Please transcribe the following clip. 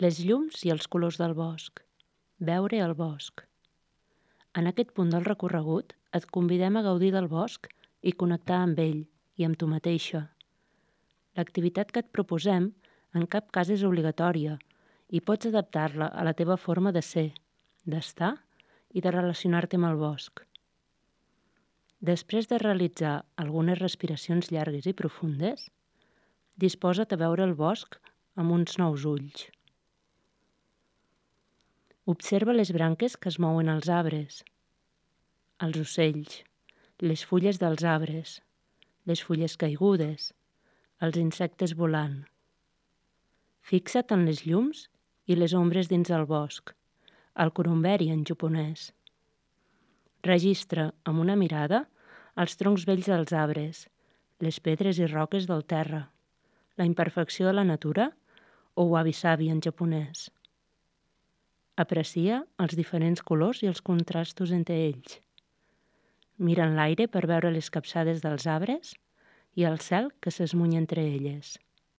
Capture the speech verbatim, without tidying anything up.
Les llums i els colors del bosc. Veure el bosc. En aquest punt del recorregut et convidem a gaudir del bosc i connectar amb ell i amb tu mateixa. L'activitat que et proposem en cap cas és obligatòria i pots adaptar-la a la teva forma de ser, d'estar i de relacionar-te amb el bosc. Després de realitzar algunes respiracions llargues i profundes, disposa't a veure el bosc amb uns nous ulls. Observa les branques que es mouen als arbres, els ocells, les fulles dels arbres, les fulles caigudes, els insectes volant. Fixa't en les llums i les ombres dins el bosc, el corumberi en japonès. Registra amb una mirada els troncs vells dels arbres, les pedres i roques del terra, la imperfecció de la natura o wabi-sabi en japonès. Aprecia els diferents colors i els contrastos entre ells. Mira en l'aire per veure les capçades dels arbres i el cel que s'esmuny entre elles.